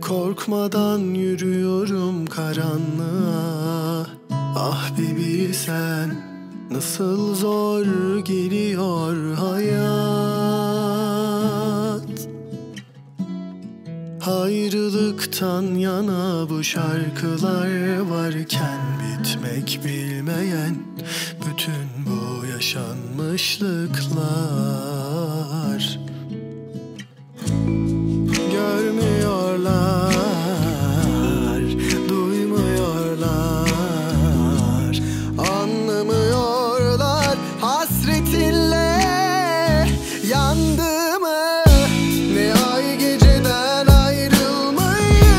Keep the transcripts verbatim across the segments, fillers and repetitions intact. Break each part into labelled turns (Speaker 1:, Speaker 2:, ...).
Speaker 1: Korkmadan yürüyorum karanlığa. Ah bir bilsen nasıl zor geliyor hayat. Ayrılıktan yana bu şarkılar varken bitmek bilmeyen bütün bu yaşanmışlıklar. Görmüyorlar, duymuyorlar, anlamıyorlar hasretinle yandığımı. Ne ay geceden ayrılmayı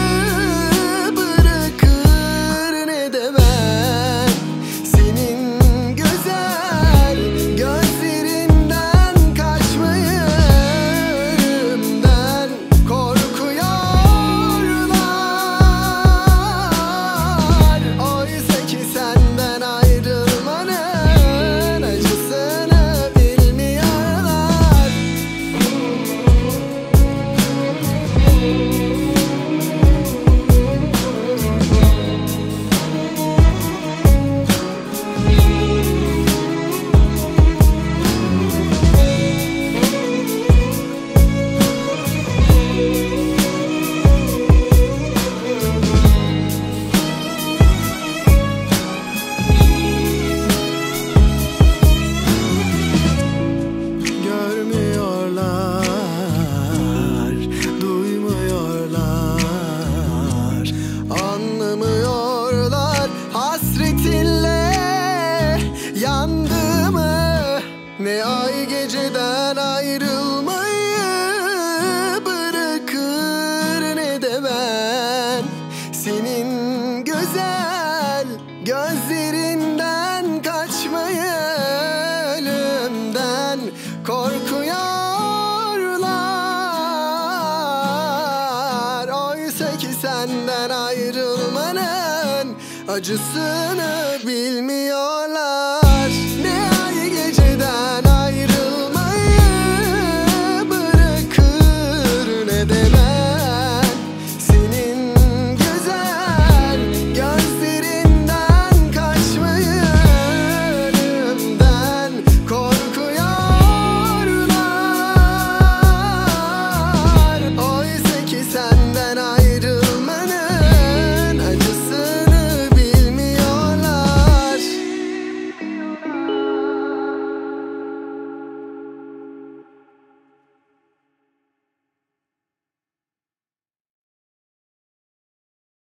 Speaker 1: bırakır, ne de ben senin güzel gözlerinden kaçmayı. Ölümden korkuyorlar. Oysa ki senden ayrılmanın acısını bilmiyorlar. Görmüyorlar, duymuyorlar, anlamıyorlar hasretinle yandığımı. Ne ay geceden ayrılmayı bırakır, ne de ben senin güzel gözlerinden kaçmayı. Ölümden korkuyorlar. Oysa ki senden ayrılmanın acısını bilmiyor.